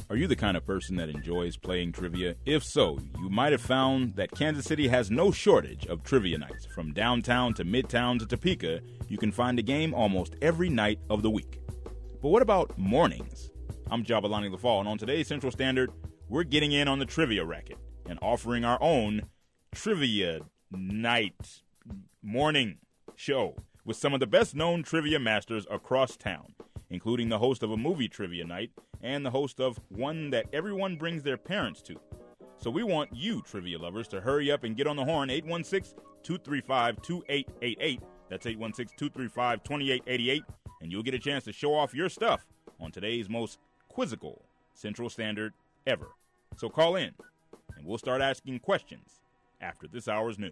Are you the kind of person that enjoys playing trivia? If so, you might have found that Kansas City has no shortage of trivia nights. From downtown to midtown to Topeka, you can find a game almost every night of the week. But what about mornings? I'm Jabalani LaFall, and on today's Central Standard, we're getting in on the trivia racket and offering our own trivia night morning show with some of the best-known trivia masters across town, including the host of a movie trivia night and the host of one that everyone brings their parents to. So we want you, trivia lovers, to hurry up and get on the horn, 816-235-2888. That's 816-235-2888, and you'll get a chance to show off your stuff on today's most quizzical Central Standard ever. So call in, and we'll start asking questions after this hour's news.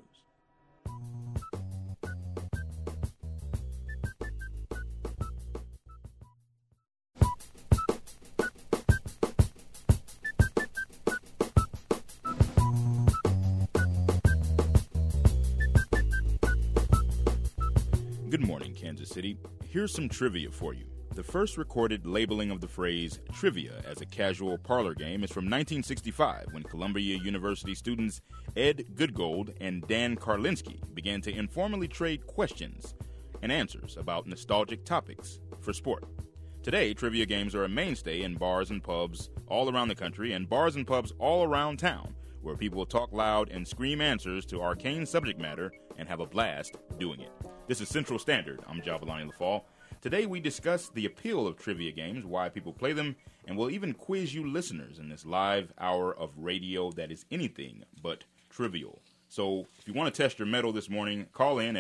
Good morning, Kansas City. Here's some trivia for you. The first recorded labeling of the phrase trivia as a casual parlor game is from 1965 when Columbia University students Ed Goodgold and Dan Karlinski began to informally trade questions and answers about nostalgic topics for sport. Today, trivia games are a mainstay in bars and pubs all around the country and bars and pubs all around town, where people talk loud and scream answers to arcane subject matter and have a blast doing it. This is Central Standard. I'm Jabalani LaFall. Today we discuss the appeal of trivia games, why people play them, and we'll even quiz you listeners in this live hour of radio that is anything but trivial. So if you want to test your mettle this morning, call in at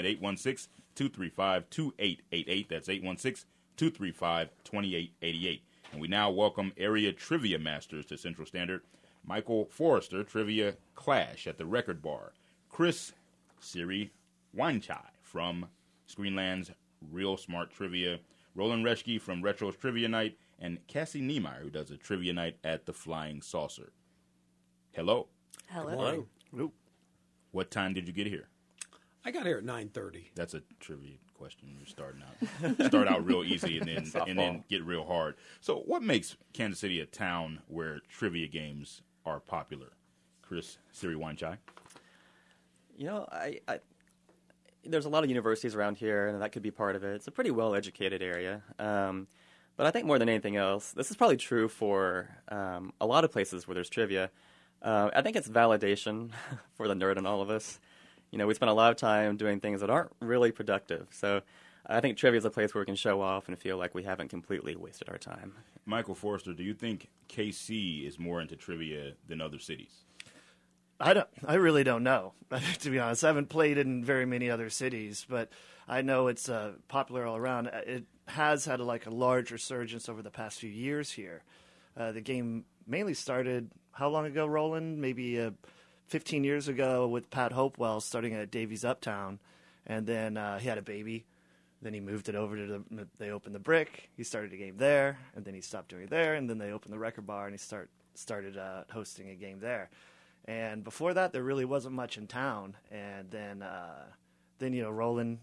816-235-2888. That's 816-235-2888. And we now welcome area trivia masters to Central Standard. Michael Forrester, Trivia Clash at the Record Bar. Chris Siri Wanchai from Screenland's Real Smart Trivia. Roland Reschke from Retro's Trivia Night. And Cassie Niemeyer, who does a trivia night at the Flying Saucer. Hello. Hello. Hello. What time did you get here? I got here at 9:30. That's a trivia question. You're starting out. Start out real easy and then get real hard. So what makes Kansas City a town where trivia games are popular? Chris Siri Wanchai. You know, I there's a lot of universities around here, and that could be part of it. It's a pretty well-educated area. But I think more than anything else, this is probably true for a lot of places where there's trivia. I think it's validation for the nerd in all of us. You know, we spend a lot of time doing things that aren't really productive. So I think trivia is a place where we can show off and feel like we haven't completely wasted our time. Michael Forrester, do you think KC is more into trivia than other cities? I really don't know, to be honest. I haven't played in very many other cities, but I know it's popular all around. It has had a large resurgence over the past few years here. The game mainly started, how long ago, Roland? Maybe 15 years ago with Pat Hopewell starting at Davies Uptown, and then he had a baby. Then he moved it over to they opened the Brick. He started a game there, and then he stopped doing it there, and then they opened the Record Bar, and he started hosting a game there. And before that, there really wasn't much in town. And then Roland,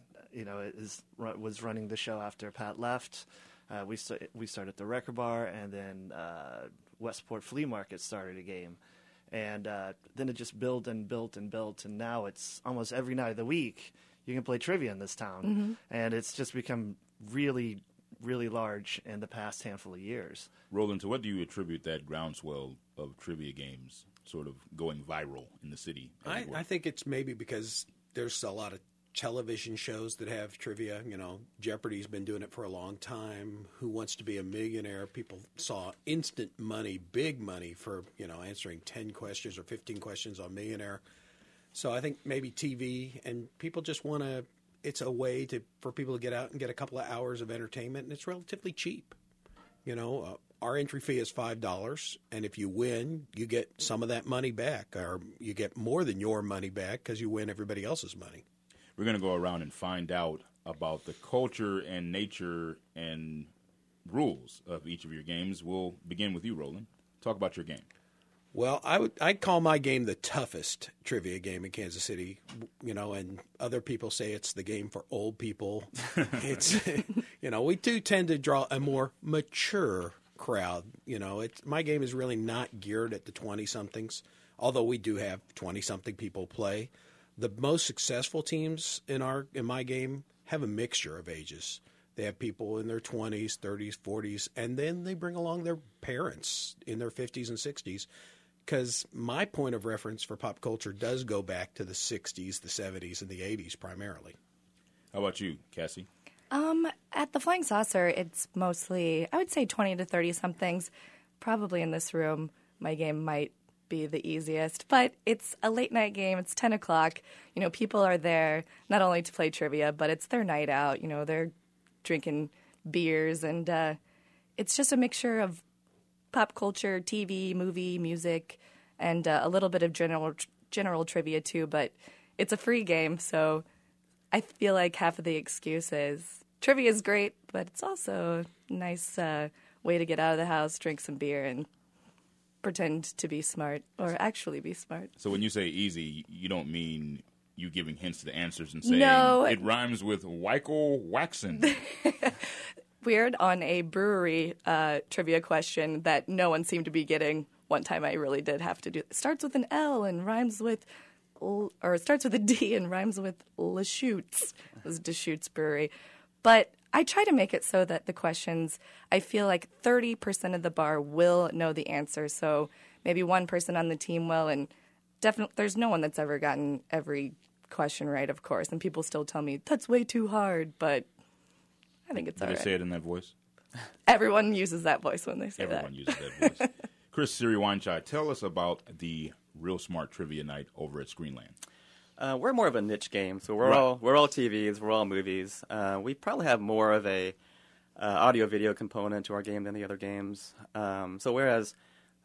was running the show after Pat left. We started the Record Bar, and then Westport Flea Market started a game. And then it just built and built and built, and now it's almost every night of the week you can play trivia in this town. Mm-hmm. And it's just become really, really large in the past handful of years. Roland, to what do you attribute that groundswell of trivia games sort of going viral in the city? I think it's maybe because there's a lot of television shows that have trivia. You know, Jeopardy's been doing it for a long time. Who Wants to Be a Millionaire? People saw instant money, big money for, answering 10 questions or 15 questions on Millionaire. So I think maybe TV, and people just want to, it's a way for people to get out and get a couple of hours of entertainment, and it's relatively cheap. Our entry fee is $5, and if you win, you get some of that money back, or you get more than your money back because you win everybody else's money. We're going to go around and find out about the culture and nature and rules of each of your games. We'll begin with you, Roland. Talk about your game. Well, I'd call my game the toughest trivia game in Kansas City, and other people say it's the game for old people. It's, we do tend to draw a more mature crowd. My game is really not geared at the 20-somethings, although we do have 20-something people play. The most successful teams in my game have a mixture of ages. They have people in their 20s, 30s, 40s, and then they bring along their parents in their 50s and 60s. Because my point of reference for pop culture does go back to the 60s, the 70s, and the 80s primarily. How about you, Cassie? At the Flying Saucer, it's mostly, I would say 20 to 30-somethings. Probably in this room, my game might be the easiest. But it's a late-night game. It's 10 o'clock. People are there not only to play trivia, but it's their night out. They're drinking beers, and it's just a mixture of pop culture, TV, movie, music, and a little bit of general trivia too. But it's a free game, so I feel like half of the excuse is trivia is great, but it's also a nice way to get out of the house, drink some beer, and pretend to be smart or actually be smart. So when you say easy, you don't mean you giving hints to the answers and saying no, it rhymes with Weichel Waxen. Weird on a brewery trivia question that no one seemed to be getting. One time I really did have to do it. Starts with an L and rhymes with, or it starts with a D and rhymes with Deschutes. It was Deschutes Brewery. But I try to make it so that the questions, I feel like 30% of the bar will know the answer. So maybe one person on the team will, and definitely there's no one that's ever gotten every question right, of course. And people still tell me, that's way too hard, but I think it's all right. Did they say it in that voice? Everyone uses that voice when they say that. Everyone uses that voice. Chris Siri-Weinchai, tell us about the Real Smart Trivia Night over at Screenland. We're more of a niche game, so we're all TVs, we're all movies. We probably have more of a audio-video component to our game than the other games. So whereas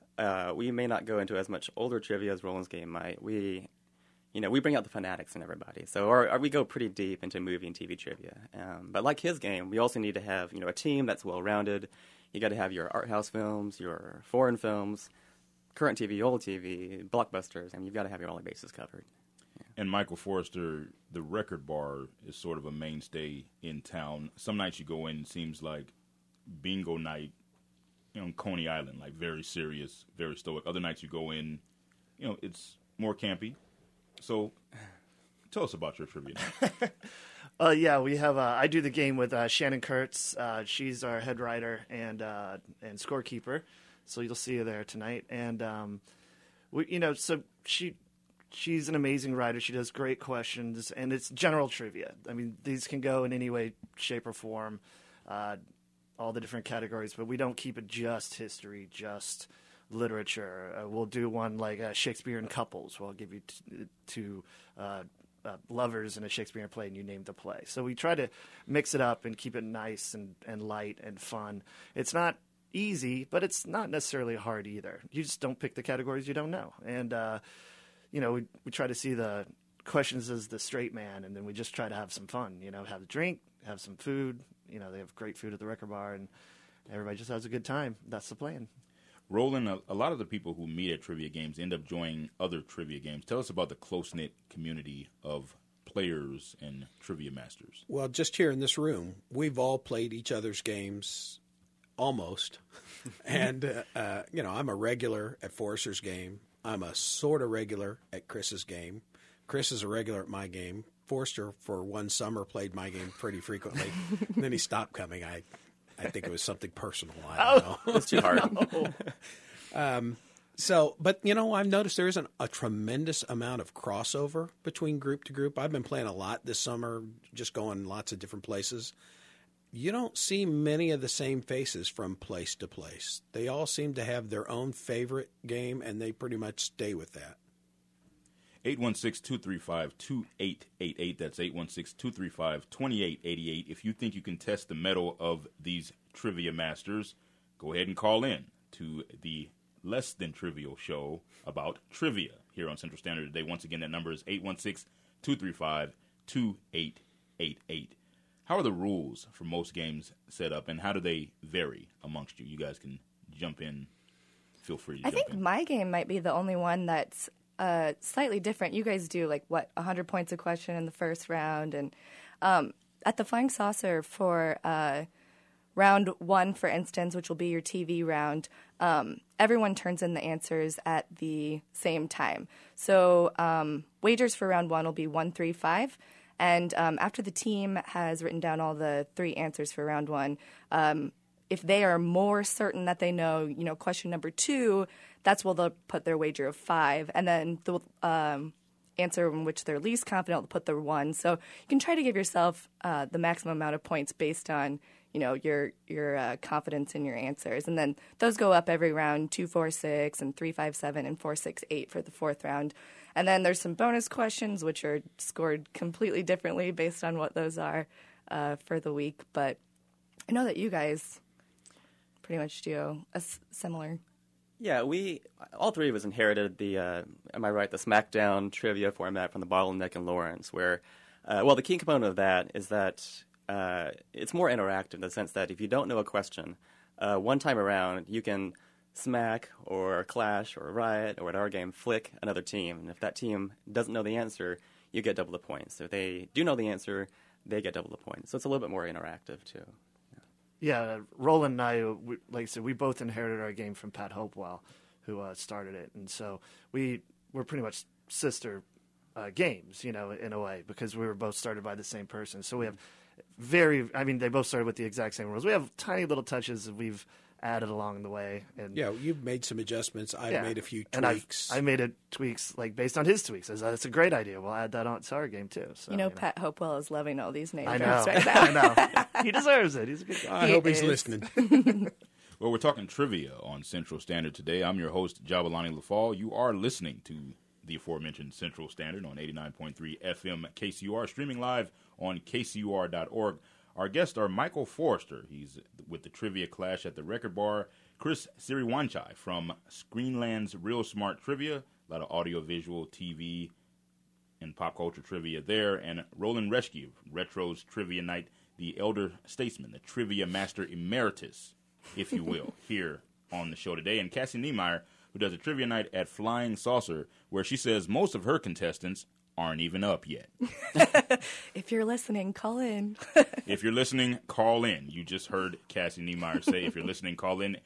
we may not go into as much older trivia as Roland's game might, we bring out the fanatics in everybody. So we go pretty deep into movie and TV trivia. But like his game, we also need to have a team that's well-rounded. You got to have your art house films, your foreign films, current TV, old TV, blockbusters. You've got to have all the bases covered. And Michael Forrester, the Record Bar is sort of a mainstay in town. Some nights you go in, it seems like bingo night, on Coney Island, like very serious, very stoic. Other nights you go in, it's more campy. So tell us about your trivia night. Yeah, we have. I do the game with Shannon Kurtz. She's our head writer and scorekeeper. So you'll see her there tonight. And so she's an amazing writer. She does great questions, and it's general trivia. These can go in any way, shape, or form, all the different categories. But we don't keep it just history, just literature. We'll do one like Shakespearean couples. We'll give you two lovers in a Shakespearean play, and you name the play. So we try to mix it up and keep it nice and light and fun. It's not easy, but it's not necessarily hard either. You just don't pick the categories you don't know. And, we try to see the questions as the straight man, and then we just try to have some fun, have a drink, have some food. They have great food at the Record Bar, and everybody just has a good time. That's the plan. Roland, a lot of the people who meet at trivia games end up joining other trivia games. Tell us about the close-knit community of players and trivia masters. Well, just here in this room, we've all played each other's games, almost. And, I'm a regular at Forrester's game. I'm a sort of regular at Chris's game. Chris is a regular at my game. Forrester, for one summer, played my game pretty frequently. And then he stopped coming. I think it was something personal. I don't know. It's too hard. But I've noticed there isn't a tremendous amount of crossover between group to group. I've been playing a lot this summer, just going lots of different places. You don't see many of the same faces from place to place. They all seem to have their own favorite game, and they pretty much stay with that. 816-235-2888. That's 816-235-2888. If you think you can test the mettle of these trivia masters, go ahead and call in to the Less Than Trivial show about trivia here on Central Standard today. Once again, that number is 816-235-2888. How are the rules for most games set up, and how do they vary amongst you? You guys can jump in. Feel free to jump in. I think my game might be the only one that's slightly different. You guys do 100 points a question in the first round, and at the Flying Saucer for round one, for instance, which will be your TV round, everyone turns in the answers at the same time. So wagers for round one will be 1, 3, 5. And after the team has written down all the 3 answers for round one, if they are more certain that they know, question number 2, that's where they'll put their wager of 5. And then the answer in which they're least confident will put their 1. So you can try to give yourself the maximum amount of points based on, your confidence in your answers. And then those go up every round, 2, 4, 6, and 3, 5, 7, and 4, 6, 8 for the 4th round. And then there's some bonus questions, which are scored completely differently based on what those are for the week. But I know that you guys pretty much do a similar. Yeah, all 3 of us inherited the, am I right, the SmackDown trivia format from the Bottleneck and Lawrence, where, the key component of that is that it's more interactive in the sense that if you don't know a question, one time around, you can smack or clash or riot or at our game, flick another team. And if that team doesn't know the answer, you get double the points. If they do know the answer, they get double the points. So it's a little bit more interactive, too. Yeah, Roland and I, like I said, we both inherited our game from Pat Hopewell, who started it. And so we're pretty much sister games, in a way, because we were both started by the same person. So we have they both started with the exact same rules. We have tiny little touches that we've added along the way. And yeah, you've made some adjustments. I've made a few tweaks. I made tweaks based on his tweaks. That's a great idea. We'll add that on to our game too. So, Pat Hopewell is loving all these names. I know. Right now. I know. He deserves it. He's a good guy. I hope he's listening. Well, we're talking trivia on Central Standard today. I'm your host, Jabalani LaFall. You are listening to the aforementioned Central Standard on 89.3 FM KCUR, streaming live on kcur.org. Our guests are Michael Forrester. He's with the Trivia Clash at the Record Bar. Chris Siriwanchai from Screenland's Real Smart Trivia. A lot of audio-visual, TV, and pop culture trivia there. And Roland Reschke of Retro's Trivia Night, the elder statesman, the trivia master emeritus, if you will, here on the show today. And Cassie Niemeyer, who does a trivia night at Flying Saucer, where she says most of her contestants aren't even up yet. If you're listening, call in. If you're listening, call in. You just heard Cassie Niemeyer say, if you're listening, call in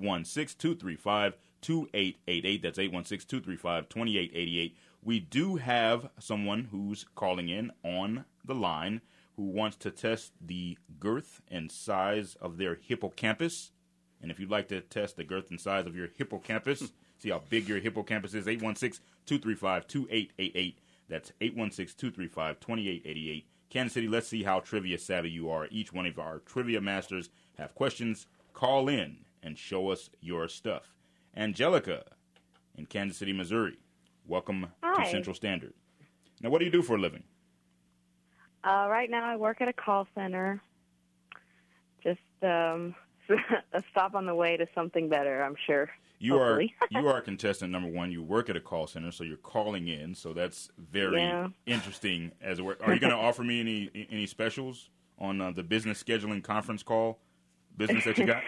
816-235-2888. That's 816-235-2888. We do have someone who's calling in on the line who wants to test the girth and size of their hippocampus. And if you'd like to test the girth and size of your hippocampus, see how big your hippocampus is, 816-235-2888. That's 816-235-2888. Kansas City, let's see how trivia savvy you are. Each one of our trivia masters have questions. Call in and show us your stuff. Angelica in Kansas City, Missouri, welcome to Central Standard. Now, what do you do for a living? Right now I work at a call center. Just a stop on the way to something better, I'm sure. You are contestant number 1. You work at a call center, so you're calling in. So that's very interesting. As a work, are you going to offer me any specials on the business scheduling conference call business that you got?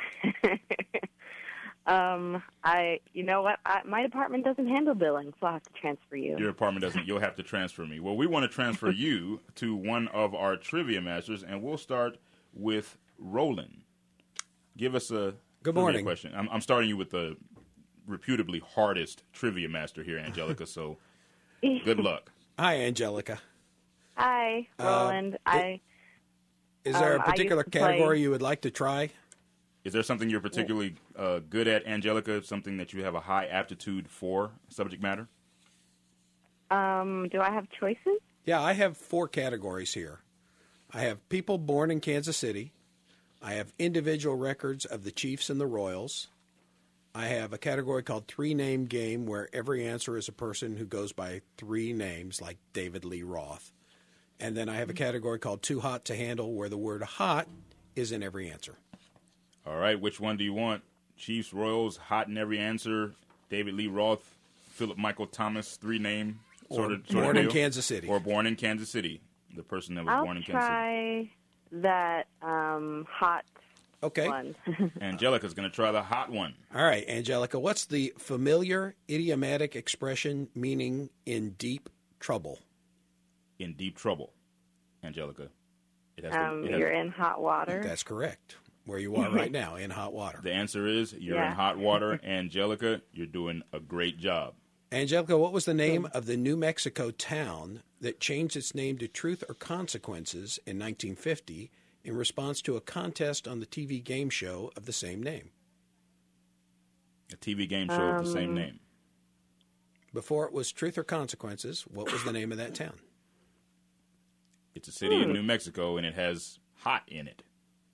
You know what? My department doesn't handle billing, so I'll have to transfer you. Your department doesn't. You'll have to transfer me. Well, we want to transfer you to one of our trivia masters, and we'll start with Roland. Give us a good morning question. I'm starting you with the reputably hardest trivia master here, Angelica, so good luck. Hi, Angelica. Hi, Roland. Is there a particular category you would like to try? Is there something you're particularly good at, Angelica, something that you have a high aptitude for, subject matter? Do I have choices? Yeah, I have 4 categories here. I have people born in Kansas City. I have individual records of the Chiefs and the Royals. I have a category called 3-Name Game, where every answer is a person who goes by 3 names, like David Lee Roth. And then I have a category called Too Hot to Handle, where the word hot is in every answer. All right, which one do you want? Chiefs, Royals, hot in every answer, David Lee Roth, Philip Michael Thomas, 3-name sort of born deal? In Kansas City. Or born in Kansas City, the person that was born in Kansas City. I'll try that hot one. Angelica's going to try the hot one. All right, Angelica, what's the familiar idiomatic expression meaning in deep trouble? In deep trouble, Angelica. You're in hot water. That's correct. where you are right now, in hot water. The answer is you're in hot water. Angelica, you're doing a great job. Angelica, what was the name of the New Mexico town that changed its name to Truth or Consequences in 1950 in response to a contest on the TV game show of the same name? A TV game show of the same name. Before it was Truth or Consequences, what was the name of that town? It's a city in New Mexico, and it has hot in it.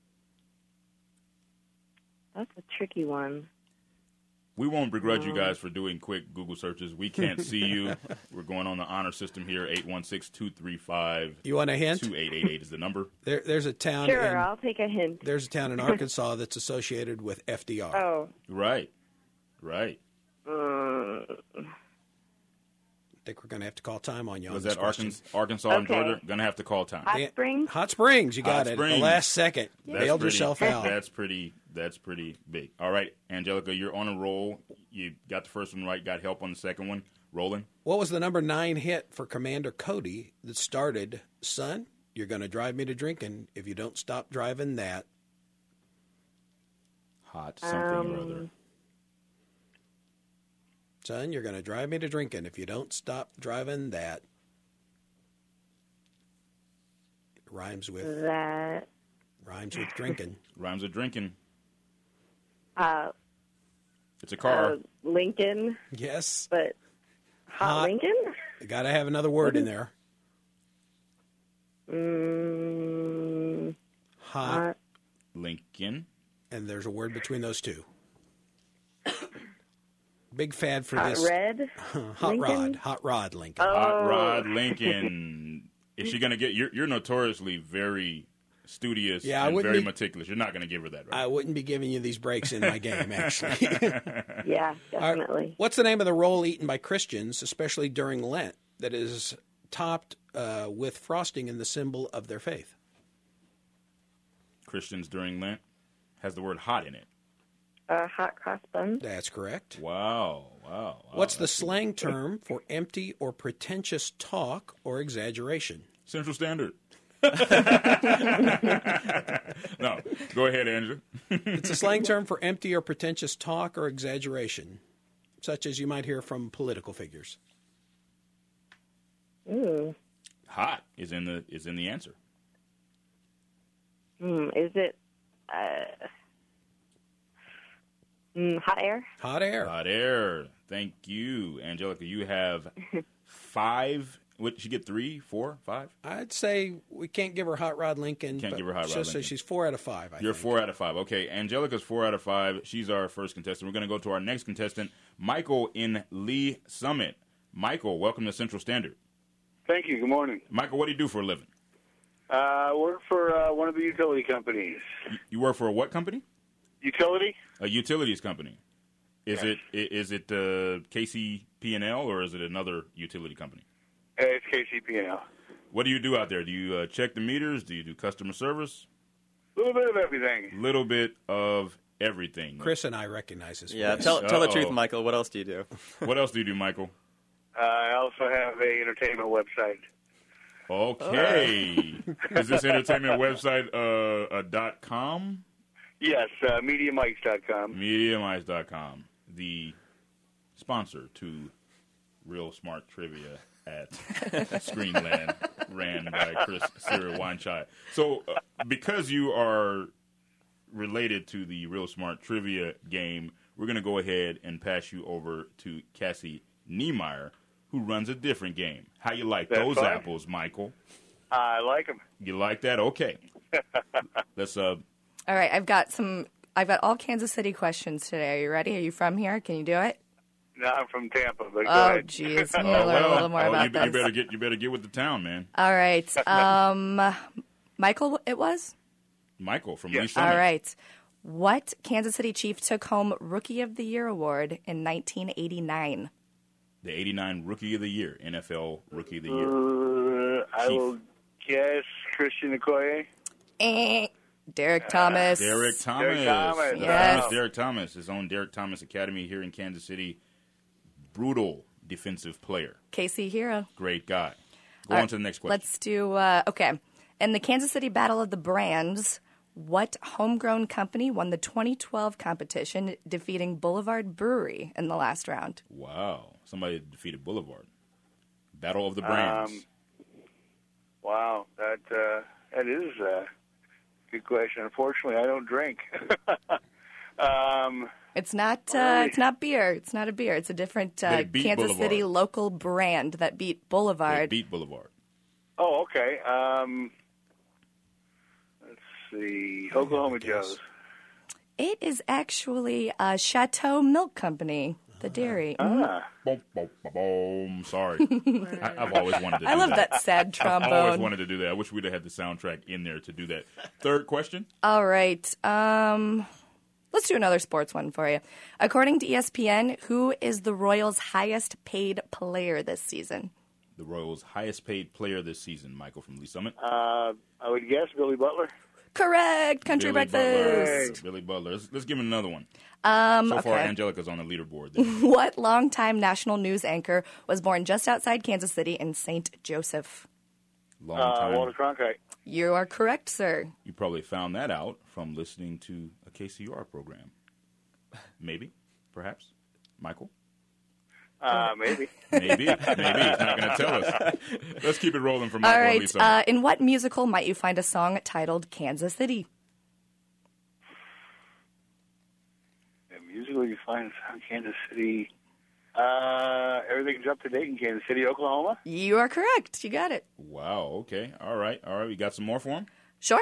That's a tricky one. We won't begrudge you guys for doing quick Google searches. We can't see you. We're going on the honor system here. 816-235. You want a hint? 2888 is the number. There's a town. Sure, I'll take a hint. There's a town in Arkansas that's associated with FDR. Oh. Right. I think we're going to have to call time on you. Was on that this Arkansas and Georgia? Going to have to call time. Hot Springs? Hot Springs, you got Hot it. Springs. The last second. Bailed yourself out. That's pretty big. All right, Angelica, you're on a roll. You got the first one right, got help on the second one. Rolling. What was the number 9 hit for Commander Cody that started, "Son, you're going to drive me to drinking if you don't stop driving that"? Hot something or other. Son, you're going to drive me to drinking if you don't stop driving that. It rhymes with That. Rhymes with drinking. Rhymes with drinking. It's a car. Lincoln. Yes. But hot Lincoln? You got to have another word in there. Hot Lincoln. And there's a word between those two. Big fad for hot this. Red? Hot Lincoln? Rod. Hot Rod Lincoln. Hot Rod Lincoln. Is she going to get... You're notoriously very studious and very meticulous. You're not going to give her that, right? I wouldn't be giving you these breaks in my game, actually. Yeah, definitely. What's the name of the roll eaten by Christians, especially during Lent, that is topped with frosting in the symbol of their faith? Christians during Lent has the word hot in it. Hot cross buns. That's correct. Wow. What's the slang term for empty or pretentious talk or exaggeration? Central Standard. No, go ahead, Andrew. It's a slang term for empty or pretentious talk or exaggeration, such as you might hear from political figures. Ooh. Hot is in the answer. Is it hot air? Hot air. Hot air. Thank you, Angelica. You have 5. What did she get? 3, 4, 5? I'd say we can't give her Hot Rod Lincoln. Can't give her Hot Rod Lincoln. So she's 4 out of 5. You're 4 out of 5. Okay, Angelica's 4 out of 5. She's our first contestant. We're going to go to our next contestant, Michael in Lee Summit. Michael, welcome to Central Standard. Thank you. Good morning. Michael, what do you do for a living? I work for one of the utility companies. You work for a what company? Utility? A utilities company. Is it KCP&L or is it another utility company? It's KCP&L. What do you do out there? Do you check the meters? Do you do customer service? A little bit of everything. Little bit of everything. Chris and I recognize his voice. Yeah, tell the truth, Michael. What else do you do? What else do you do, Michael? I also have a entertainment website. Okay. Is this entertainment website .com? Yes, MediaMics.com. MediaMics.com, the sponsor to Real Smart Trivia at Screenland, ran by Chris Cyril Weinscheid. So, because you are related to the Real Smart Trivia game, we're going to go ahead and pass you over to Cassie Niemeyer, who runs a different game. How you like those apples, Michael? I like them. You like that? Okay. Let's All right, I've got all Kansas City questions today. Are you ready? Are you from here? Can you do it? No, I'm from Tampa, but go Oh, ahead. geez. We'll learn a little more about this. You better get with the town, man. All right. Michael, it was? Michael from Lee Summit. All right. What Kansas City Chief took home Rookie of the Year award in 1989? The 89 Rookie of the Year, NFL Rookie of the Year. I will guess Christian Okoye. Derek Thomas. Derek Thomas. Derek Thomas. Yes. Derek Thomas, his own Derek Thomas Academy here in Kansas City. Brutal defensive player. KC Hero. Great guy. Go on to the next question. Let's do, okay. In the Kansas City Battle of the Brands, What homegrown company won the 2012 competition, defeating Boulevard Brewery in the last round? Wow. Somebody defeated Boulevard. Battle of the Brands. Wow, that is a good question. Unfortunately, I don't drink. It's not beer. It's not a beer. It's a different Kansas Boulevard. City local brand that beat Boulevard. They beat Boulevard. Oh, okay. Let's see. Oklahoma Joe's. It is actually Chateau Milk Company, the dairy. Boom, boom, boom, boom. Sorry. I've always wanted to do that. I love that sad trombone. I've always wanted to do that. I wish we'd have had the soundtrack in there to do that. Third question. All right. Let's do another sports one for you. According to ESPN, who is the Royals' highest paid player this season? The Royals' highest paid player this season, Michael from Lee Summit. I would guess Billy Butler. Correct. Country Billy breakfast. Butler. Billy Butler. Let's give him another one. So far, okay. Angelica's on the leaderboard there. What longtime national news anchor was born just outside Kansas City in St. Joseph? Long time. Walter Cronkite. You are correct, sir. You probably found that out from listening to a KCR program. Maybe. Perhaps. Michael? Maybe. Maybe. He's not going to tell us. Let's keep it rolling for All Michael. right. and Lisa. In what musical might you find a song titled Kansas City? Musically, you find Kansas City. Everything's up to date in Kansas City, Oklahoma. You are correct. You got it. Wow. Okay. All right. You got some more for him? Sure.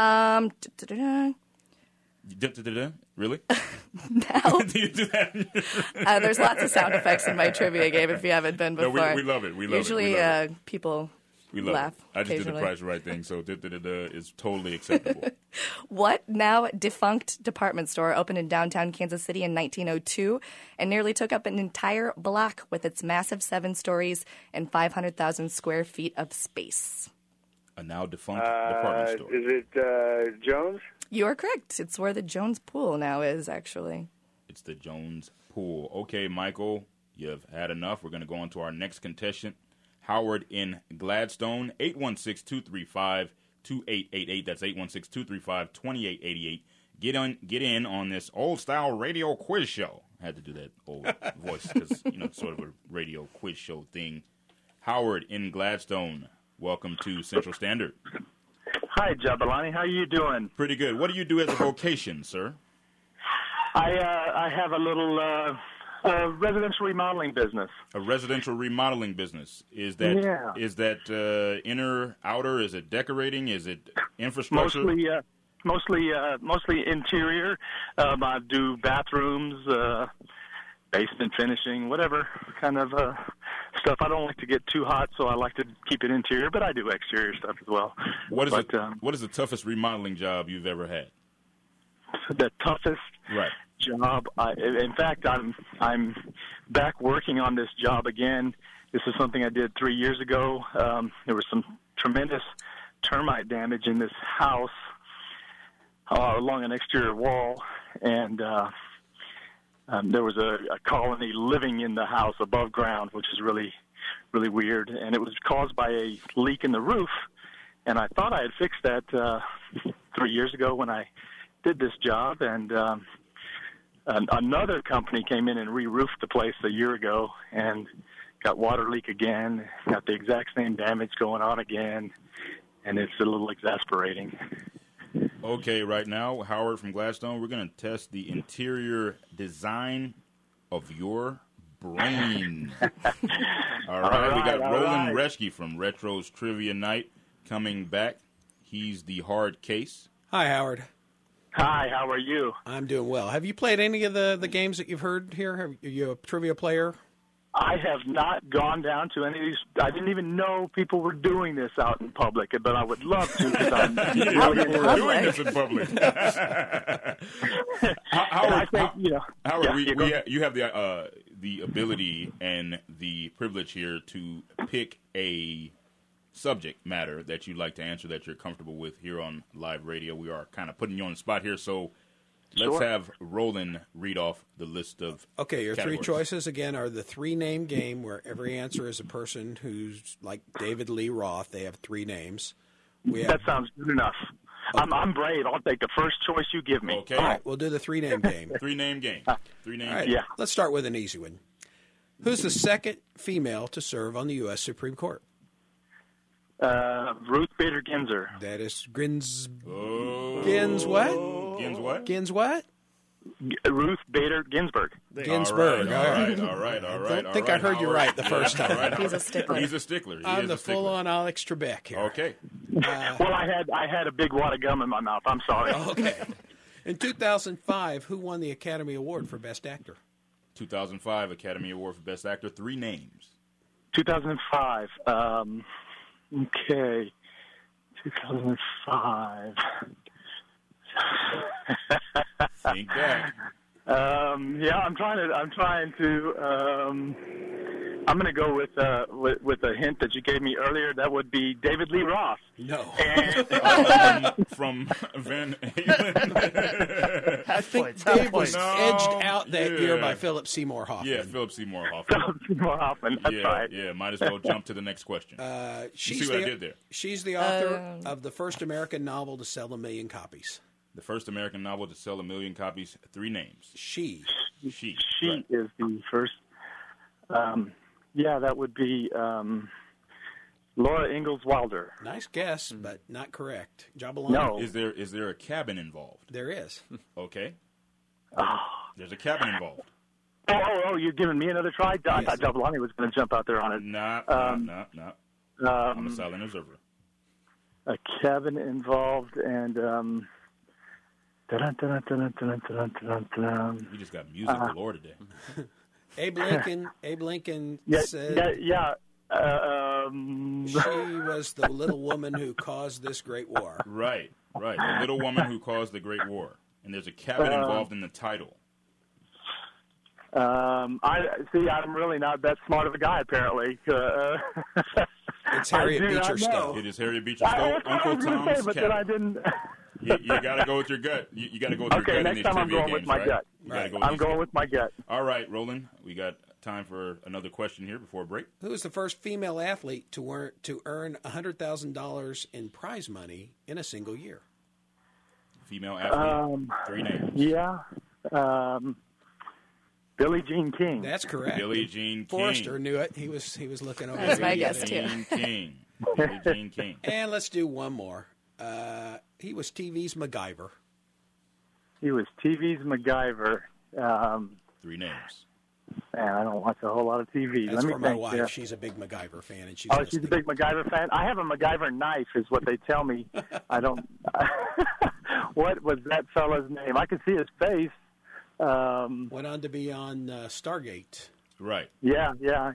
Really? Now, Do you do that? there's lots of sound effects in my trivia game if you haven't been No, before. we love it. We love Usually, it. We love it. people We love laugh it. I just did the occasionally. Price Right thing, so is totally acceptable. What now defunct department store opened in downtown Kansas City in 1902 and nearly took up an entire block with its massive 7 stories and 500,000 square feet of space? A now defunct department store. Is it Jones? You are correct. It's where the Jones Pool now is, actually. It's the Jones Pool. Okay, Michael, you've had enough. We're going to go on to our next contestant, Howard in Gladstone, 816-235-2888. That's 816-235-2888. Get in on this old-style radio quiz show. I had to do that old voice because, it's sort of a radio quiz show thing. Howard in Gladstone, welcome to Central Standard. Hi, Jabalani. How are you doing? Pretty good. What do you do as a vocation, sir? I have a little residential remodeling business. A residential remodeling business. Is that inner, outer? Is it decorating? Is it infrastructure? Mostly interior. I do bathrooms, basement finishing, whatever kind of stuff. I don't like to get too hot, so I like to keep it interior, but I do exterior stuff as well. What is the toughest remodeling job you've ever had? The toughest job. In fact, I'm back working on this job again. This is something I did 3 years ago. There was some tremendous termite damage in this house along an exterior wall, and there was a colony living in the house above ground, which is really, really weird. And it was caused by a leak in the roof. And I thought I had fixed that 3 years ago when I did this job. And another company came in and re-roofed the place a year ago and got water leak again, got the exact same damage going on again. And it's a little exasperating. Okay, right now, Howard from Gladstone, we're going to test the interior design of your brain. All right, we got Roland Reschke from Retro's Trivia Night coming back. He's the hard case. Hi, Howard. Hi, how are you? I'm doing well. Have you played any of the games that you've heard here? Are you a trivia player? I have not gone down to any of these. I didn't even know people were doing this out in public, but I would love to because I'm doing this in public. Howard, you have the ability and the privilege here to pick a subject matter that you'd like to answer that you're comfortable with here on live radio. We are kind of putting you on the spot here, so let's have Roland read off the list of your categories. 3 choices, again, are the 3-name game where every answer is a person who's like David Lee Roth. They have 3 names. That sounds good enough. I'm brave. I'll take the first choice you give me. Okay. All right, we'll do the three-name game. Three-name game. Three-name All right, game. Yeah. let's start with an easy one. Who's the second female to serve on the U.S. Supreme Court? Ruth Bader Ginsburg. That is Gins Oh. Gins what? Gins what? Gins what? Ruth Bader Ginsburg. Ginsburg. All right. I don't think I heard you right the first time. He's a stickler. He's a stickler. I'm the full-on Alex Trebek here. Okay. Well, I had a big wad of gum in my mouth. I'm sorry. Okay. In 2005, who won the Academy Award for Best Actor? 2005 Academy Award for Best Actor. 3 names. 2005. Okay. 2005. Think back. Yeah, I'm going to go with a hint that you gave me earlier. That would be David Lee Roth. No. From Van Halen. Dave was No. edged out that year Yeah. by Philip Seymour Hoffman. Yeah, Philip Seymour Hoffman. Seymour Hoffman. That's right. Yeah, might as well jump to the next question. She's see what I did there? She's the author of the first American novel to sell 1 million copies. The first American novel to sell 1 million copies. 3 names. She. She. She Right. is the first. Yeah, that would be Laura Ingalls Wilder. Nice guess, but not correct. Jabalani. No. Is there a cabin involved? There is. Okay. Oh, There's a cabin involved. you're giving me another try? I thought Jabalani was going to jump out there on it. Nah. I'm a silent observer. A cabin involved, and We just got music galore today. Abe Lincoln said she was the little woman who caused this great war. Right. The little woman who caused the Great War. And there's a cabin involved in the title. I'm really not that smart of a guy, apparently. It's Harriet Beecher Stowe. It is Harriet Beecher Stowe. Uncle Tom's but cabin. then I didn't. You got to go with your gut. You got to go with your gut in next these time I'm trivia going with games, my right? gut. You gotta go I'm these going games. with my gut. All right, Roland, we got time for another question here before break. Who was the first female athlete to earn $100,000 in prize money in a single year? Female athlete. 3 names. Yeah. Billie Jean King. That's correct. Billie Jean King. Forrester knew it. He was looking over. That's my there. guess, too. Billie Jean King. And let's do one more. He was TV's MacGyver. He was TV's MacGyver. 3 names. Man, I don't watch a whole lot of TV. That's Let me for my think. wife. Yeah. She's a big MacGyver fan, and she's She's a big MacGyver fan. I have a MacGyver knife, is what they tell me. I don't. What was that fella's name? I could see his face. Went on to be on Stargate. Right. Yeah.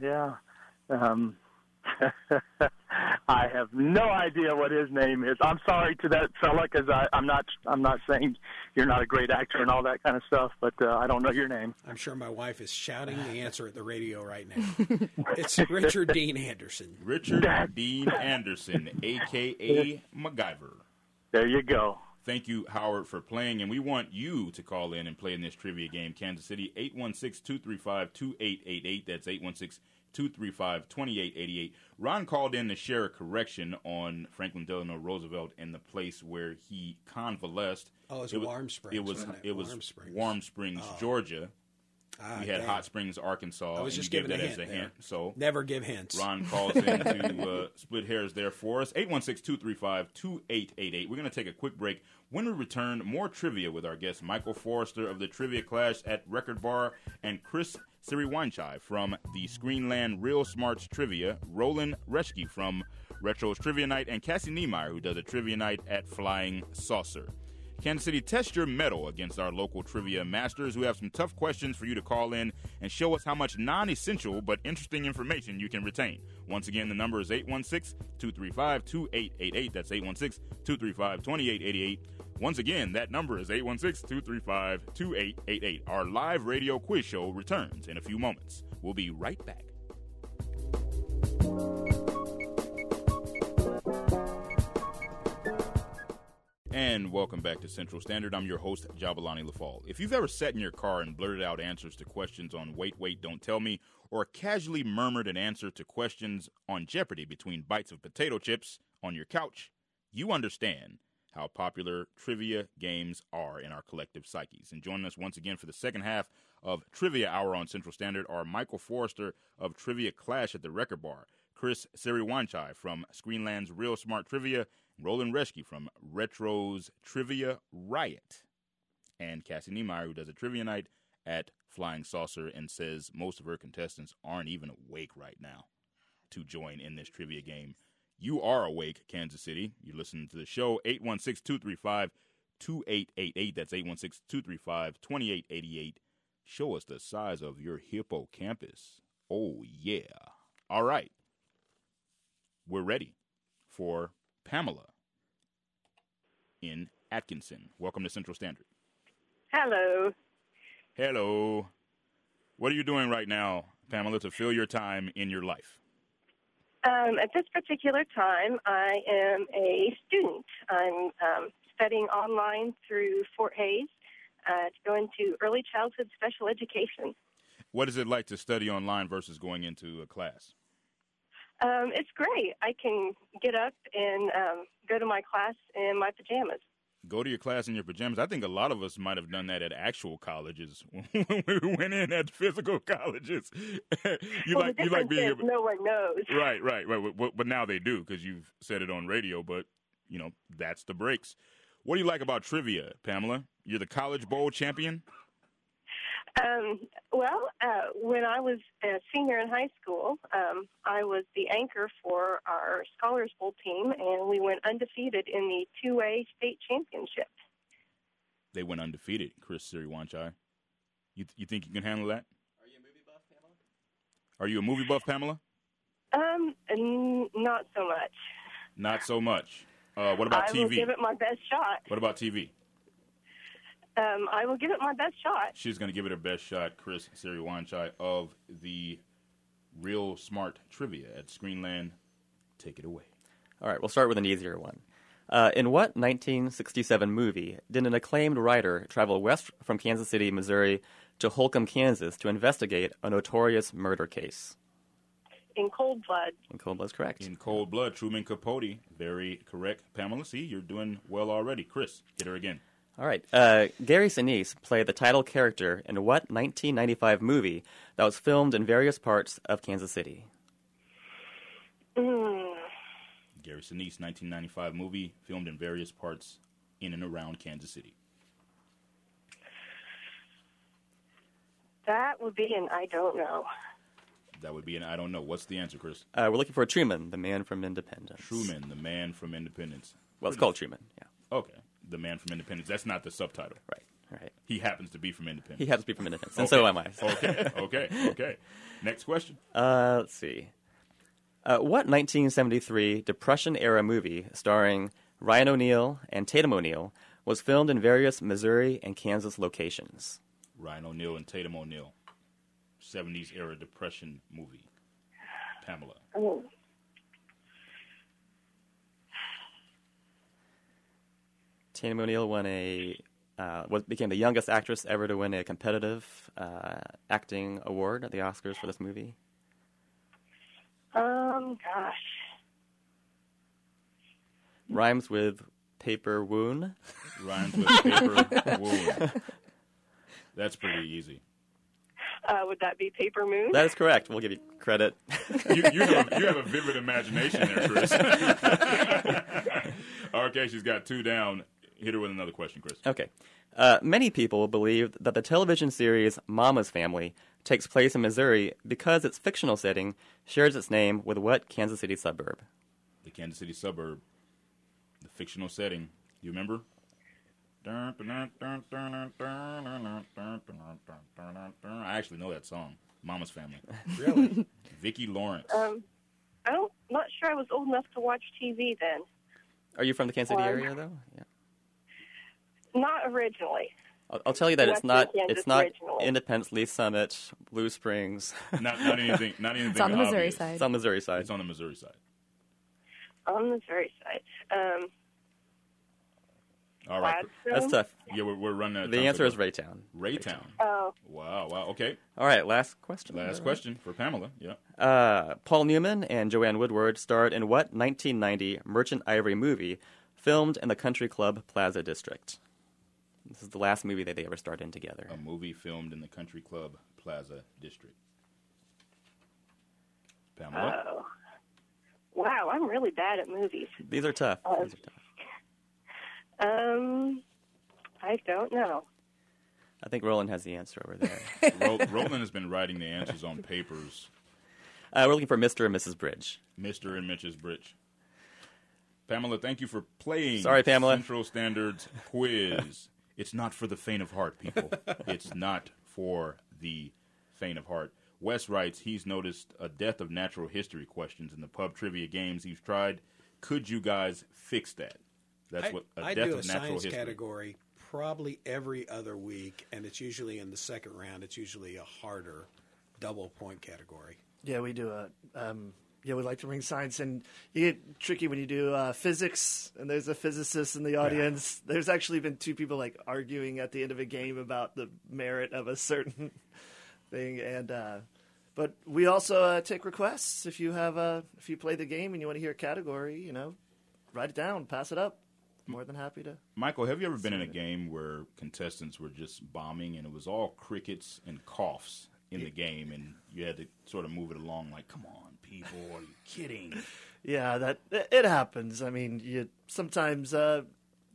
I have no idea what his name is. I'm sorry to that fella because I'm not saying you're not a great actor and all that kind of stuff, but I don't know your name. I'm sure my wife is shouting the answer at the radio right now. It's Richard Dean Anderson. Richard Dean Anderson, a.k.a. MacGyver. There you go. Thank you, Howard, for playing, and we want you to call in and play in this trivia game. Kansas City, 816-235-2888. That's 816-235-2888. Ron called in to share a correction on Franklin Delano Roosevelt and the place where he convalesced. Oh, it was Warm Springs. It was Warm Springs, Georgia. We had Hot Springs, Arkansas. I was and just you giving gave that a as a hint hint. So never give hints. Ron calls in to split hairs there for us. 816-235-2888. We're going to take a quick break. When we return, more trivia with our guest Michael Forrester of the Trivia Clash at Record Bar and Chris Siriwanchai from the Screenland Real Smarts Trivia, Roland Reschke from Retro's Trivia Night, and Cassie Niemeyer, who does a trivia night at Flying Saucer. Kansas City, test your mettle against our local trivia masters who have some tough questions for you to call in and show us how much non-essential but interesting information you can retain. Once again, the number is 816-235-2888. That's 816-235-2888. Once again, that number is 816-235-2888. Our live radio quiz show returns in a few moments. We'll be right back. And welcome back to Central Standard. I'm your host, Jabalani Lafall. If you've ever sat in your car and blurted out answers to questions on Wait, Wait, Don't Tell Me, or casually murmured an answer to questions on Jeopardy between bites of potato chips on your couch, you understand how popular trivia games are in our collective psyches. And joining us once again for the second half of Trivia Hour on Central Standard are Michael Forrester of Trivia Clash at the Record Bar, Chris Siriwanchai from Screenland's Real Smart Trivia, Roland Reschke from Retro's Trivia Riot, and Cassie Niemeyer, who does a trivia night at Flying Saucer and says most of her contestants aren't even awake right now to join in this trivia game. You are awake, Kansas City. You're listening to the show, 816-235-2888. That's 816-235-2888. Show us the size of your hippocampus. Oh, yeah. All right. We're ready for Pamela in Atkinson. Welcome to Central Standard. Hello. Hello. What are you doing right now, Pamela, to fill your time in your life? At this particular time, I am a student. I'm studying online through Fort Hays to go into early childhood special education. What is it like to study online versus going into a class? It's great. I can get up and go to my class in my pajamas. Go to your class in your pajamas. I think a lot of us might have done that at actual colleges when we went in at physical colleges. you like being able... No one knows. Right. But now they do because you've said it on radio. But you know that's the breaks. What do you like about trivia, Pamela? You're the College Bowl champion. When I was a senior in high school, I was the anchor for our Scholars Bowl team, and we went undefeated in the 2A state championship. They went undefeated, Chris Siriwanchai. You think you can handle that? Are you a movie buff, Pamela? Are you a movie buff, Pamela? Not so much. Not so much. What about TV? I will give it my best shot. What about TV? I will give it my best shot. She's going to give it her best shot, Chris Siriwanchai of the Real Smart Trivia at Screenland. Take it away. All right, we'll start with an easier one. In what 1967 movie did an acclaimed writer travel west from Kansas City, Missouri to Holcomb, Kansas to investigate a notorious murder case? In Cold Blood. In Cold Blood's correct. In Cold Blood, Truman Capote. Very correct. Pamela, see, you're doing well already. Chris, hit her again. All right. Gary Sinise played the title character in what 1995 movie that was filmed in various parts of Kansas City? Gary Sinise, 1995 movie, filmed in various parts in and around Kansas City. That would be an I don't know. That would be an I don't know. What's the answer, Chris? We're looking for Truman, the man from Independence. Truman, the man from Independence. Well, it's called Truman, yeah. Okay. The man from Independence. That's not the subtitle. Right. He happens to be from Independence. He happens to be from Independence, and so am I. Okay. Next question. Let's see. What 1973 Depression-era movie starring Ryan O'Neal and Tatum O'Neal was filmed in various Missouri and Kansas locations? Ryan O'Neal and Tatum O'Neal. 70s-era Depression movie. Pamela. Oh. Tatum O'Neal became the youngest actress ever to win a competitive acting award at the Oscars for this movie. Gosh. Rhymes with paper wound. Rhymes with paper wound. That's pretty easy. Would that be Paper Moon? That is correct. We'll give you credit. You have a vivid imagination there, Chris. Okay, she's got two down. Hit her with another question, Chris. Okay. Many people believe that the television series Mama's Family takes place in Missouri because its fictional setting shares its name with what Kansas City suburb? The Kansas City suburb. The fictional setting. Do you remember? I actually know that song. Mama's Family. Really? Vicki Lawrence. I'm not sure I was old enough to watch TV then. Are you from the Kansas City area, though? Yeah. Not originally. I'll tell you that it's not originally. Independence, Lee Summit, Blue Springs. Not anything. It's on the Missouri obvious. side. It's on the Missouri side. It's on the Missouri side. On the Missouri side. All right. That's tough. Yeah, we're running out of The time, answer so is Raytown. Raytown. Oh. Wow. Okay. All right, last question. Last question for Pamela. Yeah. Paul Newman and Joanne Woodward starred in what 1990 Merchant Ivory movie Filmed in the Country Club Plaza District. This is the last movie that they ever starred in together. A movie filmed in the Country Club Plaza District. Pamela? Oh. Wow, I'm really bad at movies. These are tough. I don't know. I think Roland has the answer over there. Roland has been writing the answers on papers. We're looking for Mr. and Mrs. Bridge. Mr. and Mrs. Bridge. Pamela, thank you for playing. Sorry, Pamela. Central Standard's quiz. It's not for the faint of heart, people. It's not for the faint of heart. Wes writes he's noticed a death of natural history questions in the pub trivia games he's tried. Could you guys fix that? That's what I death do of a natural science history. category probably every other week, and it's usually in the second round. It's usually a harder double point category. Yeah, we do we like to bring science in. You get tricky when you do physics, and there's a physicist in the audience. Yeah. There's actually been two people like arguing at the end of a game about the merit of a certain thing, and but we also take requests. If you play the game and you want to hear a category, write it down, pass it up. More than happy to. Michael, have you ever been in a game where contestants were just bombing and it was all crickets and coughs in the game, and you had to sort of move it along like, come on, people, are you kidding? Yeah, it happens. I mean, sometimes the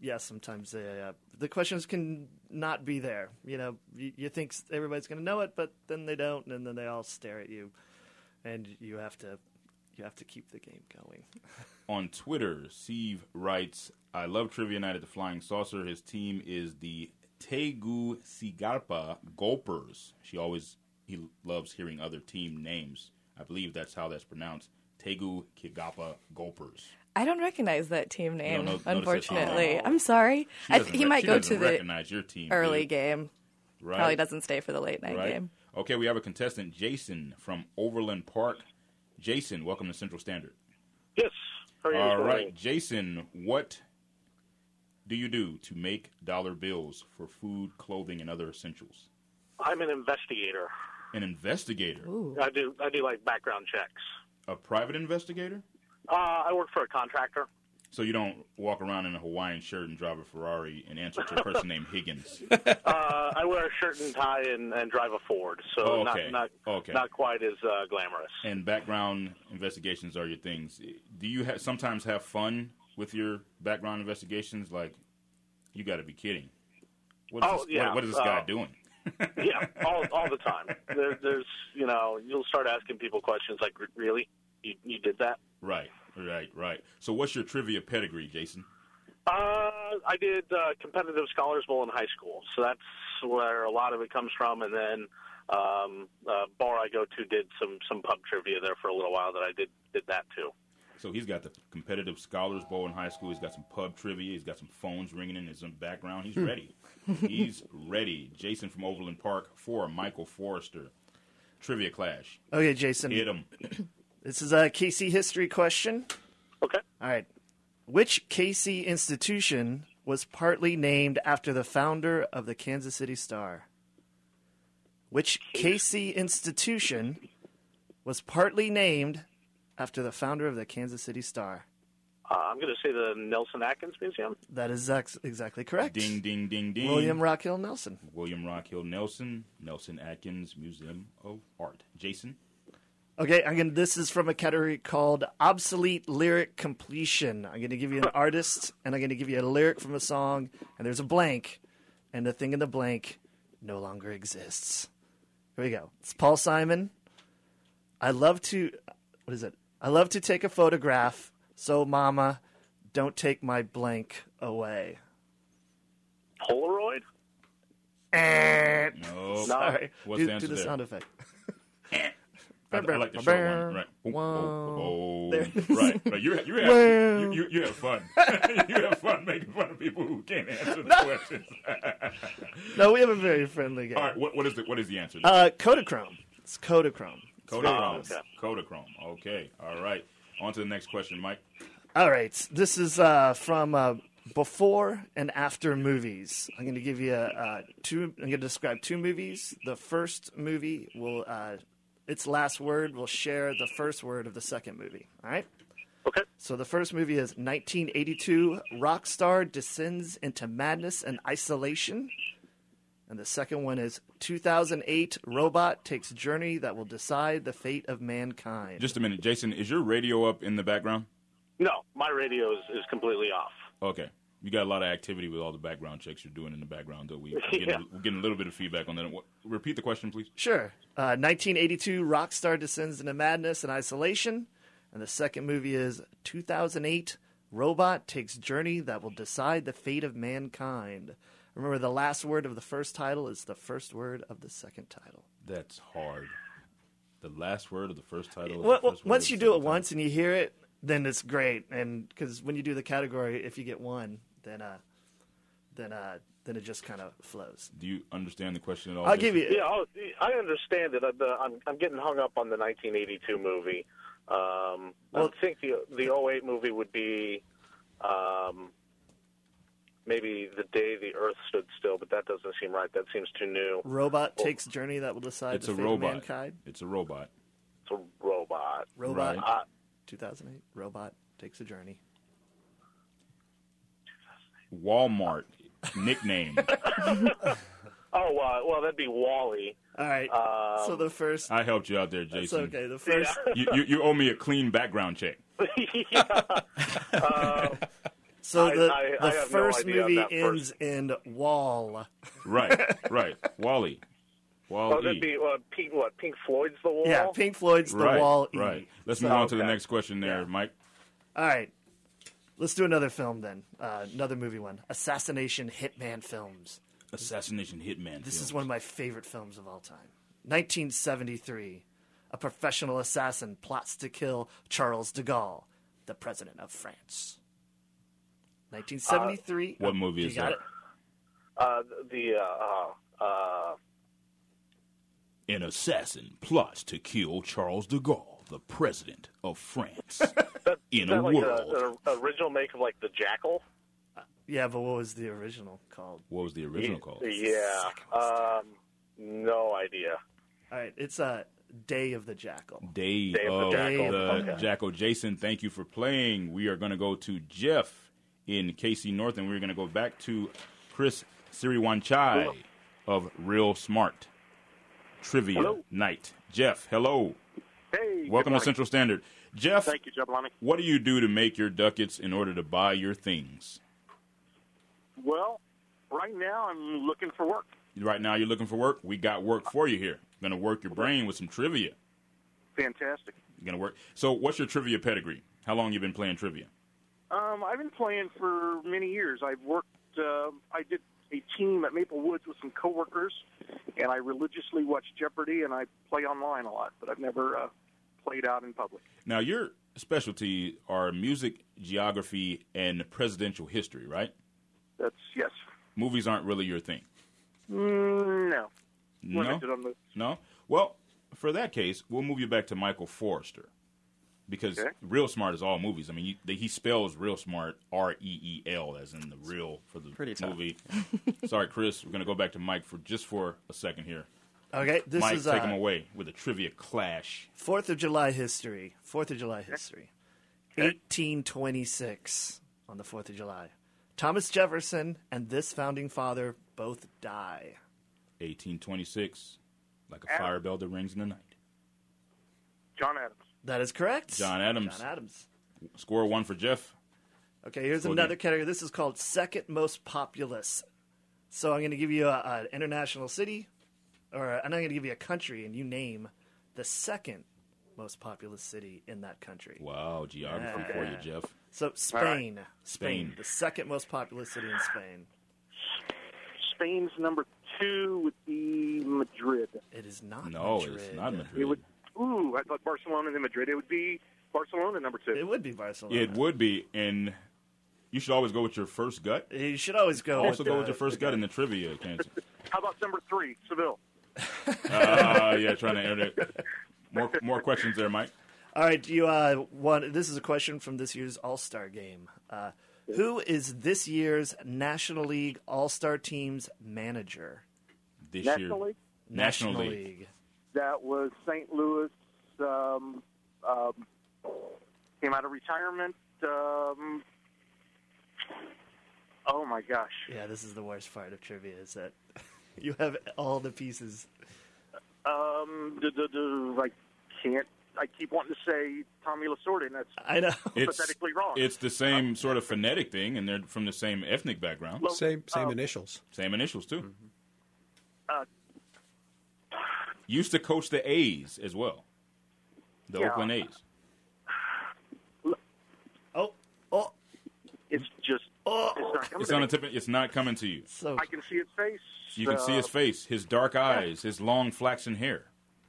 questions can not be there. You think everybody's going to know it, but then they don't, and then they all stare at you, and you have to keep the game going. On Twitter, Steve writes, I love Trivia Night at the Flying Saucer. His team is the Tegucigalpa Gulpers. He loves hearing other team names. I believe that's how that's pronounced. Tegucigalpa Gulpers. I don't recognize that team name, unfortunately. Oh. I'm sorry. He might go to the your team, early game. Right. Probably doesn't stay for the late night game. Okay, we have a contestant, Jason from Overland Park. Jason, welcome to Central Standard. Yes. How are you All right, Jason, what do you do to make dollar bills for food, clothing, and other essentials? I'm an investigator. An investigator? Ooh. I do like background checks. A private investigator? I work for a contractor. So you don't walk around in a Hawaiian shirt and drive a Ferrari and answer to a person named Higgins? I wear a shirt and tie and drive a Ford, so not quite as glamorous. And background investigations are your things. Do you sometimes have fun with your background investigations? Like, you got to be kidding. What is this guy doing? Yeah, all the time. There's you'll start asking people questions like, really? You did that? Right. So what's your trivia pedigree, Jason? I did competitive Scholars Bowl in high school, so that's where a lot of it comes from. And then bar I go to did some pub trivia there for a little while that I did that too. So he's got the competitive Scholars Bowl in high school. He's got some pub trivia. He's got some phones ringing in his background. He's ready. He's ready. Jason from Overland Park for Michael Forrester. Trivia Clash. Okay, Jason. Hit him. This is a KC history question. Okay. All right. Which KC institution was partly named after the founder of the Kansas City Star? Which KC institution was partly named after the founder of the Kansas City Star? I'm going to say the Nelson Atkins Museum. That is exactly correct. Ding, ding, ding, ding. William Rockhill Nelson. William Rockhill Nelson. Nelson Atkins Museum of Art. Jason? Okay, this is from a category called Obsolete Lyric Completion. I'm going to give you an artist, and I'm going to give you a lyric from a song, and there's a blank, and the thing in the blank no longer exists. Here we go. It's Paul Simon. I love to take a photograph, so mama, don't take my blank away. Polaroid? No. Sorry. What's the answer do the there? sound effect. I like the short one. Right. Whoa. Right. You have fun. You have fun making fun of people who can't answer the questions. No, we have a very friendly game. All right. What is the answer? Kodachrome. It's Kodachrome. Kodachrome. Okay. All right. On to the next question, Mike. All right. This is from before and after movies. I'm going to give you I'm going to describe two movies. The first movie will its last word will share the first word of the second movie. All right? Okay. So the first movie is 1982, Rockstar Descends into Madness and Isolation. And the second one is 2008, Robot Takes Journey That Will Decide the Fate of Mankind. Just a minute. Jason, is your radio up in the background? No, my radio is completely off. Okay. You got a lot of activity with all the background checks you're doing in the background, though. We're getting a little bit of feedback on that. Repeat the question, please. Sure. 1982, Rockstar Descends into Madness and Isolation. And the second movie is 2008, Robot Takes Journey That Will Decide the Fate of Mankind. Remember, the last word of the first title is the first word of the second title. That's hard. The last word of the first title. Once you do it once and you hear it, then it's great. And because when you do the category, if you get one, then it just kind of flows. Do you understand the question at all? I'll give you. Yeah, I understand it. I'm getting hung up on the 1982 movie. I think the 08 movie would be maybe The Day the Earth Stood Still, but that doesn't seem right. That seems too new. Robot Takes Journey That Will Decide the Fate of Mankind. It's a robot. It's a robot. Robot. Right. 2008. Robot Takes a Journey. Walmart nickname. Well, that'd be Wally. All right. So the first. I helped you out there, Jason. That's okay. The first. Yeah. You owe me a clean background check. So the I have first no idea movie on that ends in Wall. Right. Wally. Oh, that'd be Pink Floyd's The Wall? Yeah, Pink Floyd's The Wall. Right. Let's move on to the next question there, Mike. All right. Let's do another film then. Another movie one. Assassination Hitman Films. Assassination Hitman This films. is one of my favorite films of all time. 1973. A professional assassin plots to kill Charles de Gaulle, the president of France. 1973. What movie is that? An assassin plots to kill Charles de Gaulle, the president of France. In a world. An original make of like The Jackal? Yeah, but what was the original called? What was the original called? Yeah. No idea. All right, it's Day of the Jackal. Day of the Jackal. Jason, thank you for playing. We are going to go to Jeff in KC North, and we're going to go back to Chris Siriwanchai of Real Smart Trivia Night. Jeff, hello. Hey. Welcome to Central Standard. Jeff, thank you, Jablani. What do you do to make your ducats in order to buy your things? Well, right now I'm looking for work. Right now you're looking for work? We got work for you here. Going to work your brain with some trivia. Fantastic. You're going to work. So what's your trivia pedigree? How long you been playing trivia? I've been playing for many years. I've worked, I did a team at Maple Woods with some coworkers, and I religiously watch Jeopardy, and I play online a lot, but I've never played out in public. Now, your specialty are music, geography, and presidential history, right? Yes. Movies aren't really your thing? No. No? Well, for that case, we'll move you back to Michael Forrester. Because Real Smart is all movies. I mean, he spells Real Smart R-E-E-L, as in the real for the movie. Sorry, Chris. We're going to go back to Mike for a second here. Okay, this Mike, is take him away with a trivia clash. 4th of July history. 4th of July history. 1826 on the 4th of July. Thomas Jefferson and this founding father both die. 1826, like a fire bell that rings in the night. John Adams. That is correct. John Adams. Score 1 for Jeff. Okay, here's another category. This is called second most populous. So I'm going to give you an international city, or I'm going to give you a country, and you name the second most populous city in that country. Wow, geography for you, Jeff. So Spain. Right. Spain. The second most populous city in Spain. Spain's number 2 would be Madrid. It is not No, Madrid. it's not Madrid. I thought Barcelona and then Madrid. It would be Barcelona number 2. It would be Barcelona. It would be, and you should always go with your first gut. You should always go with your first gut in the trivia. How about number 3, Seville? Yeah, trying to air that. More questions there, Mike. All right, do you want? This is a question from this year's All-Star game. Who is this year's National League All-Star Team's manager? National League? National League. That was St. Louis. came out of retirement. Oh my gosh! Yeah, this is the worst part of trivia is that you have all the pieces. I can't. I keep wanting to say Tommy Lasorda, and that's pathetically wrong. It's the same sort of phonetic thing, and they're from the same ethnic background. Same initials. Same initials, too. Mm-hmm. Used to coach the A's as well. The Oakland A's. It's just. It's not coming. It's not coming to you. I can see his face. You can see his face, his dark eyes, his long flaxen hair.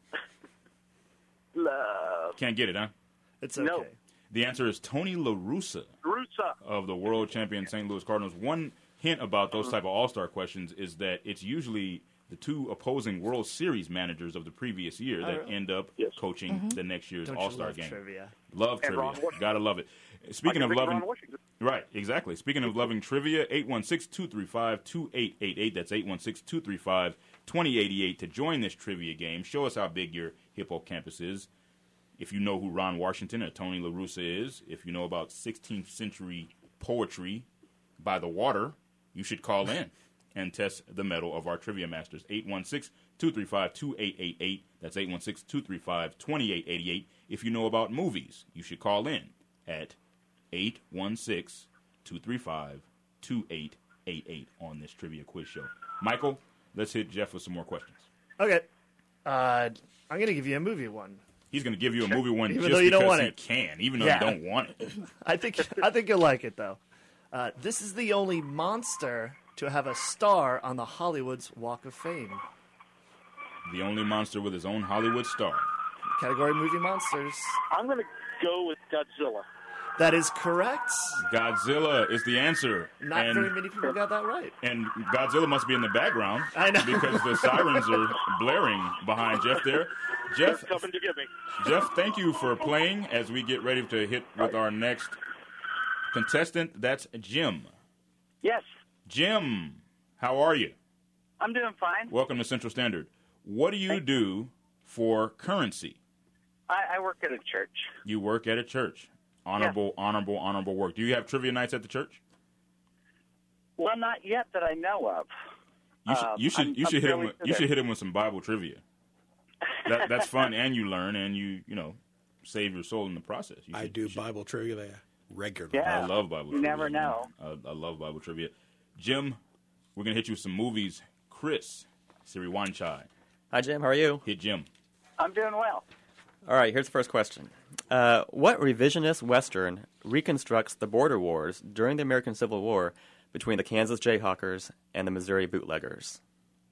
Can't get it, huh? It's okay. No. The answer is Tony La Russa of the world champion St. Louis Cardinals. One hint about those type of all-star questions is that it's usually the two opposing World Series managers of the previous year that end up coaching the next year's all-star game. Trivia. Love trivia. Gotta love it. Speaking of loving... Right, exactly. Speaking of loving trivia, 816-235-2888. That's 816-235-2888 to join this trivia game. Show us how big your hippocampus is. If you know who Ron Washington or Tony La Russa is, if you know about 16th century poetry by the water, you should call in and test the mettle of our trivia masters. 816-235-2888. That's 816-235-2888. If you know about movies, you should call in at 816-235-2888 on this trivia quiz show. Michael, let's hit Jeff with some more questions. Okay. I'm going to give you a movie one. He's going to give you a movie one even just though you because don't want he it. can, even though you don't want it. I think you'll like it, though. This is the only monster to have a star on the Hollywood's Walk of Fame. The only monster with his own Hollywood star. Category movie monsters. I'm going to go with Godzilla. That is correct. Godzilla is the answer. Not very many people got that right. And Godzilla must be in the background. I know. Because the sirens are blaring behind Jeff there. Jeff, coming to get me. Jeff, thank you for playing as we get ready to hit with our next contestant. That's Jim. Yes. Jim, how are you? I'm doing fine. Welcome to Central Standard. What do you do for currency? I work at a church. You work at a church. Honorable work. Do you have trivia nights at the church? Well, not yet that I know of. You should hit him with some Bible trivia. That's fun, and you learn, and you save your soul in the process. I do Bible trivia regularly. I love Bible trivia. You never know. I love Bible trivia. Jim, we're gonna hit you with some movies. Chris Siriwanchai. Hi, Jim. How are you? Hit Jim. I'm doing well. All right, here's the first question. What revisionist Western reconstructs the border wars during the American Civil War between the Kansas Jayhawkers and the Missouri Bootleggers?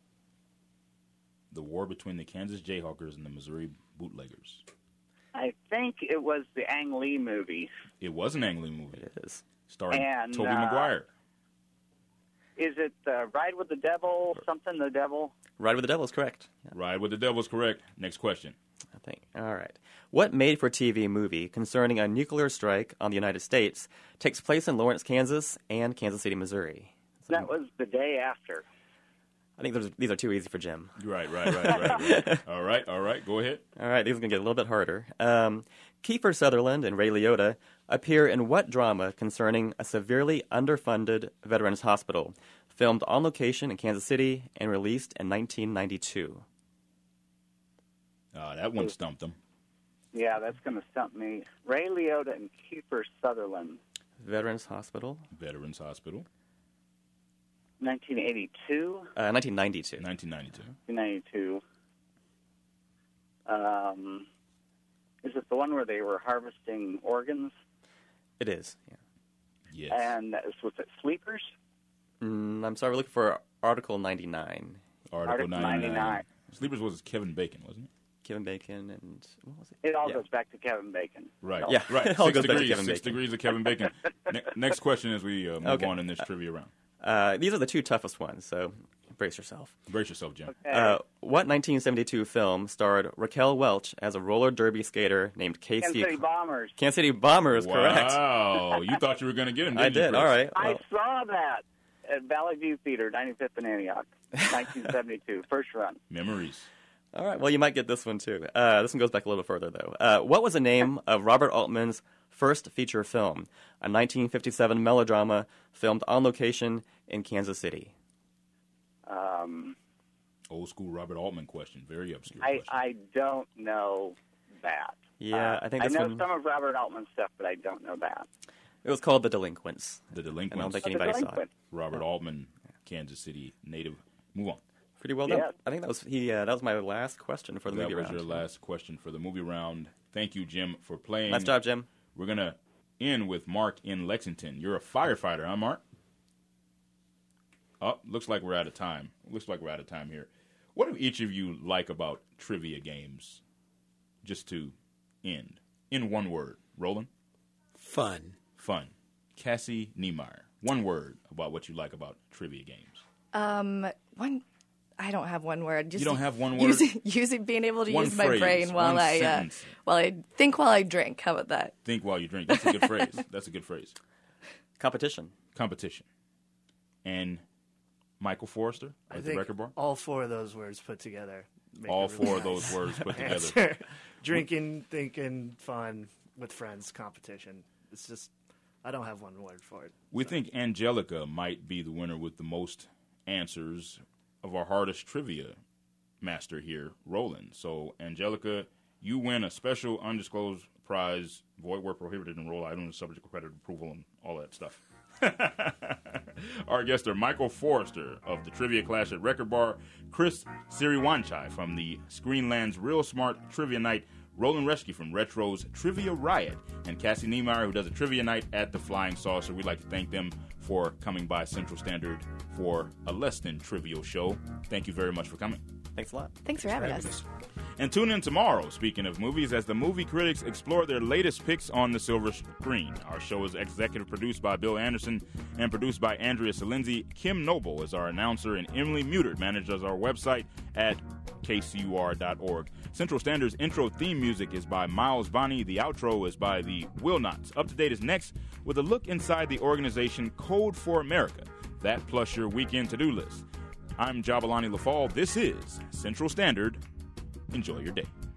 The war between the Kansas Jayhawkers and the Missouri Bootleggers. I think it was the Ang Lee movie. It was an Ang Lee movie. It is. Starring Tobey Maguire. Is it Ride with the Devil, something the Devil? Ride with the Devil is correct. Yeah. Ride with the Devil is correct. Next question. I think. All right. What made-for-TV movie concerning a nuclear strike on the United States takes place in Lawrence, Kansas, and Kansas City, Missouri? That was The Day After. I think these are too easy for Jim. Right. All right. Go ahead. All right. These are going to get a little bit harder. Kiefer Sutherland and Ray Liotta appear in what drama concerning a severely underfunded veterans hospital, filmed on location in Kansas City and released in 1992? That one stumped him. Yeah, that's going to stump me. Ray Liotta and Kiefer Sutherland. Veterans Hospital. 1982? 1992. 1992. Is it the one where they were harvesting organs? It is, yeah. Yes. And was it Sleepers? I'm sorry, we're looking for Article 99. Article 99. Sleepers was Kevin Bacon, wasn't it? Kevin Bacon and what was it? It all goes back to Kevin Bacon. Right. Yeah. Right. It all 6 goes back to degrees. Kevin 6 Bacon. degrees of Kevin Bacon. Next question as we move on in this trivia round. These are the two toughest ones, so brace yourself. Brace yourself, Jim. Okay. What 1972 film starred Raquel Welch as a roller derby skater named Casey? Kansas City Bombers. Kansas City Bombers, correct. Wow. You thought you were going to get him, didn't I did. you, All right. I saw that at Valley View Theater, 95th and Antioch, 1972, first run. Memories. All right, well, you might get this one, too. This one goes back a little further, though. What was the name of Robert Altman's first feature film, a 1957 melodrama filmed on location in Kansas City? Old school Robert Altman question. Very obscure question. I don't know that. Yeah, I think this I know one... some of Robert Altman's stuff, but I don't know that. It was called The Delinquents. The Delinquents. And I don't think anybody saw it. Robert Altman, Kansas City native. Move on. Pretty well done. Yeah. I think that was my last question for the movie round. That was your last question for the movie round. Thank you, Jim, for playing. Nice job, Jim. We're going to end with Mark in Lexington. You're a firefighter, huh, Mark? Oh, looks like we're out of time. Here. What do each of you like about trivia games? Just to end. In one word. Roland? Fun. Cassie Niemeyer. One word about what you like about trivia games. I don't have one word. You don't have one word? Being able to use phrase, my brain while I think while I drink. How about that? Think while you drink. That's a good phrase. Competition. And Michael Forrester at the Record Bar? All four of those words put together. All four of those words put together. Drinking, thinking, fun, with friends, competition. It's just, I don't have one word for it. We think Angelica might be the winner with the most answers of our hardest trivia master here, Roland. So, Angelica, you win a special undisclosed prize, void where prohibited, and roll items subject to credit approval and all that stuff. Our guests are Michael Forrester of the Trivia Clash at Record Bar, Chris Siriwanchai from the Screenland's Real Smart Trivia Night, Roland Reschke from Retro's Trivia Riot, and Cassie Niemeyer, who does a trivia night at the Flying Saucer. We'd like to thank them for coming by Central Standard for a less than trivial show. Thank you very much for coming. Thanks a lot. Thanks for having us. And tune in tomorrow, speaking of movies, as the movie critics explore their latest picks on the silver screen. Our show is executive produced by Bill Anderson and produced by Andrea Salenzi. Kim Noble is our announcer, and Emily Mutert manages our website at kcur.org. Central Standard's intro theme music is by Miles Bonney. The outro is by the Will Nots. Up to Date is next with a look inside the organization Code for America. That plus your weekend to-do list. I'm Jabalani LaFall. This is Central Standard. Enjoy your day.